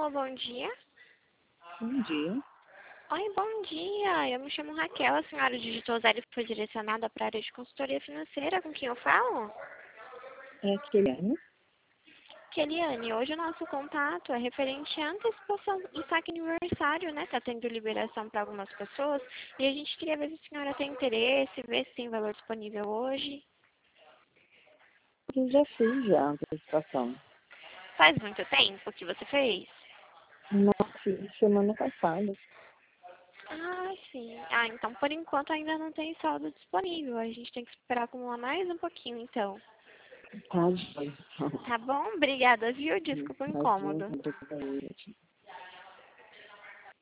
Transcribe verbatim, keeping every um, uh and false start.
Alô, bom dia. Bom dia. Oi, bom dia. Eu me chamo Raquel. A senhora digitou zero e foi direcionada para a área de consultoria financeira. Com quem eu falo? É aquele ano? Keliane, hoje o nosso contato é referente à antecipação do saque aniversário, né? Tá tendo liberação para algumas pessoas. E a gente queria ver se a senhora tem interesse, ver se tem valor disponível hoje. Eu já fiz já a antecipação. Faz muito tempo que você fez? Não fiz semana passada. Ah, sim. Ah, então por enquanto ainda não tem saldo disponível. A gente tem que esperar acumular mais um pouquinho, então. Tá, então. Tá bom? Obrigada, viu? Desculpa o Imagina, incômodo. obrigada.